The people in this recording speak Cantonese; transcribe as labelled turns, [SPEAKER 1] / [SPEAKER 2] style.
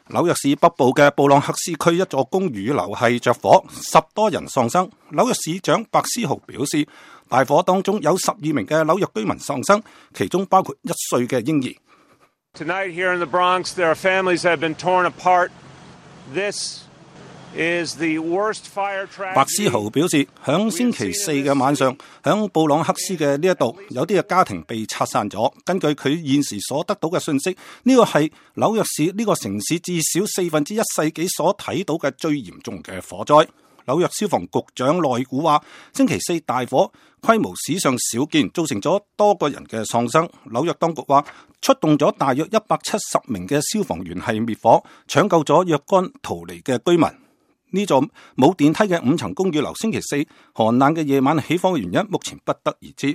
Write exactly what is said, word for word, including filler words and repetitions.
[SPEAKER 1] 紐約市北部嘅布朗克斯區一座公寓樓係着火，十多人喪生。紐約市長白思豪表示，大火當中有十二名嘅紐約居民喪生，其中包括一歲嘅嬰兒。
[SPEAKER 2] Tonight here in the Bronx, there are families that have been torn apart. This is the worst fire tragedy.
[SPEAKER 1] 白思豪表示，響星期四嘅晚上，響布朗克斯嘅呢一度，有啲嘅家庭被拆散咗。根據佢現時所得到嘅信息，呢個係紐約市呢個城市至少四分之一世紀所睇到嘅最嚴重嘅火災。紐約消防局長內古話，星期四大火規模史上少見，造成咗多個人嘅喪生。紐約當局話，出動咗大約一百七十名嘅消防員係滅火，搶救咗若干逃離嘅居民。呢座冇電梯嘅五層公寓樓星期四寒冷嘅夜晚起火嘅原因目前不得而知。